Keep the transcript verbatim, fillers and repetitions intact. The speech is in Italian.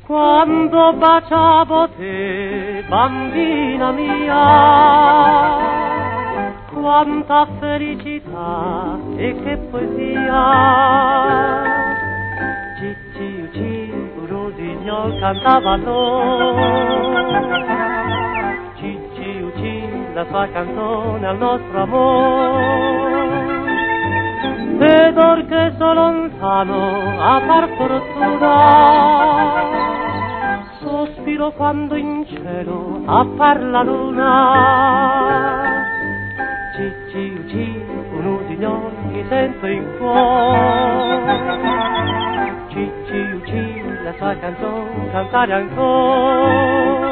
quando baciavo te, bambina mia, quanta felicità e che poesia. Cicci, ucci, un rosignol cantava allora, Cicci, ucci, la sua canzone al nostro amore. Ed or che so lontano a far fortuna, sospiro quando in cielo appar la luna. Cicci, ucci, un usignol mi sento in cuore, Cicci, ucci, la sua canzone cantare ancora.